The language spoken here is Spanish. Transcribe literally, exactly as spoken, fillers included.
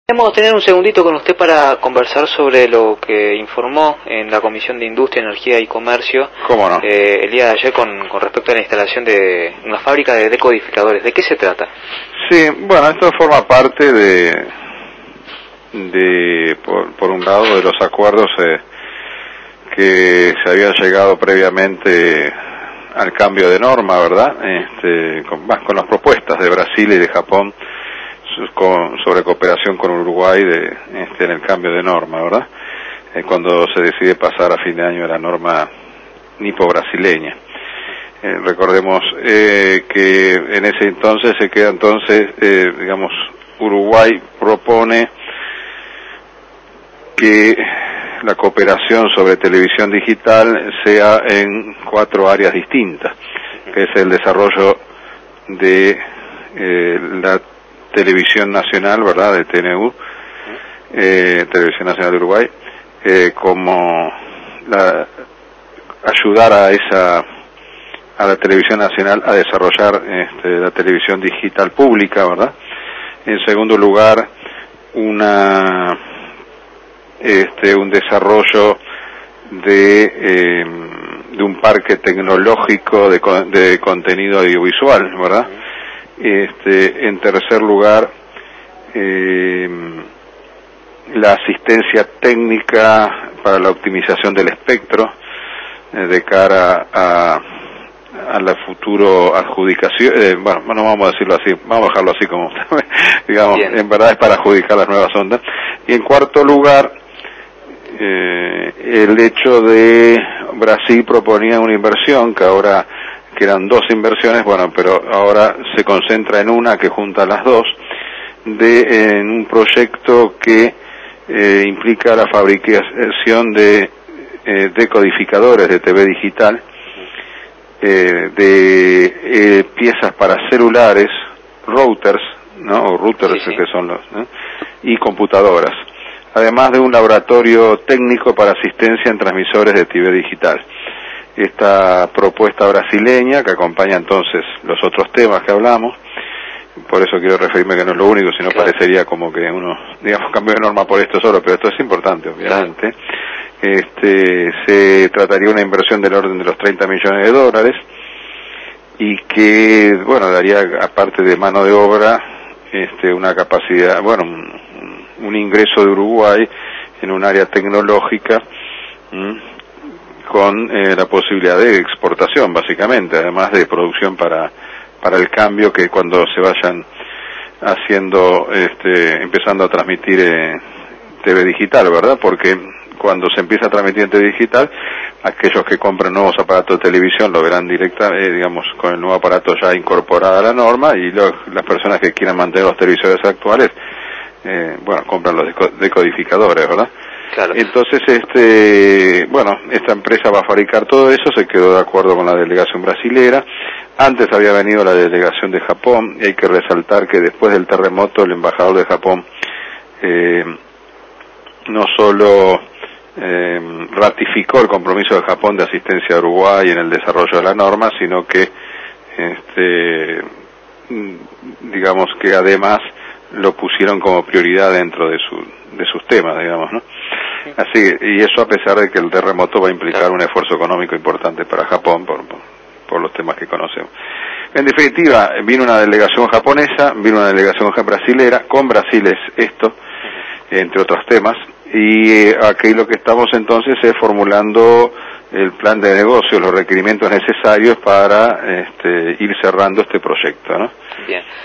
Queremos tener un segundito con usted para conversar sobre lo que informó en la Comisión de Industria, Energía y Comercio. ¿Cómo no? Eh, el día de ayer con, con respecto a la instalación de una fábrica de decodificadores. ¿De qué se trata? Sí, bueno, esto forma parte de, de por, por un lado, de los acuerdos eh, que se habían llegado previamente al cambio de norma, ¿verdad? Este, con, más con las propuestas de Brasil y de Japón con, sobre cooperación con Uruguay de, este, en el cambio de norma, ¿verdad? Eh, cuando se decide pasar a fin de año a la norma nipo-brasileña. Eh, recordemos eh, que en ese entonces se queda entonces, eh, digamos, Uruguay propone que la cooperación sobre televisión digital sea en cuatro áreas distintas, que es el desarrollo de eh, la televisión nacional, ¿verdad?, de T N U, eh, Televisión Nacional de Uruguay, eh, como la, ayudar a esa a la televisión nacional a desarrollar este, la televisión digital pública, ¿verdad? En segundo lugar, una este un desarrollo de eh, de un parque tecnológico de, de contenido audiovisual, ¿verdad? Este, en tercer lugar, eh, la asistencia técnica para la optimización del espectro eh, de cara a a la futuro adjudicación, eh, bueno, no vamos a decirlo así, vamos a dejarlo así como, digamos, Bien. En verdad es para adjudicar las nuevas ondas. Y en cuarto lugar, eh, el hecho de Brasil proponía una inversión que ahora, que eran dos inversiones, bueno, pero ahora se concentra en una que junta las dos, de en un proyecto que eh, implica la fabricación de eh, decodificadores de T V digital, Eh, de eh, piezas para celulares, routers, ¿no? O routers, sí, sí. que son los, ¿no? Y computadoras, además de un laboratorio técnico para asistencia en transmisores de T V digital. Esta propuesta brasileña, que acompaña entonces los otros temas que hablamos, por eso quiero referirme que no es lo único, sino claro. Parecería como que uno, digamos, cambió de norma por esto solo, pero esto es importante, obviamente. Claro. Este, se trataría una inversión del orden de los treinta millones de dólares y que, bueno, daría, aparte de mano de obra, este, una capacidad, bueno, un, un ingreso de Uruguay en un área tecnológica ¿m? con eh, la posibilidad de exportación, básicamente, además de producción para para el cambio que cuando se vayan haciendo, este, empezando a transmitir eh, T V digital, ¿verdad? Porque cuando se empieza a transmitir en T V digital, aquellos que compran nuevos aparatos de televisión lo verán directa, eh, digamos, con el nuevo aparato ya incorporado a la norma, y los, las personas que quieran mantener los televisores actuales, eh, bueno, compran los decodificadores, ¿verdad? Claro. Entonces, este, bueno, esta empresa va a fabricar todo eso, se quedó de acuerdo con la delegación brasilera. Antes había venido la delegación de Japón, y hay que resaltar que después del terremoto el embajador de Japón eh, no solo eh, ratificó el compromiso de Japón de asistencia a Uruguay en el desarrollo de la norma, sino que, este, digamos que además lo pusieron como prioridad dentro de su de sus temas, digamos, ¿no? Así, y eso a pesar de que el terremoto va a implicar un esfuerzo económico importante para Japón por, por, por los temas que conocemos. En definitiva, vino una delegación japonesa, vino una delegación brasilera, con Brasil es esto, entre otros temas, y eh, aquí lo que estamos entonces es formulando el plan de negocio, los requerimientos necesarios para este, ir cerrando este proyecto, ¿no? Bien.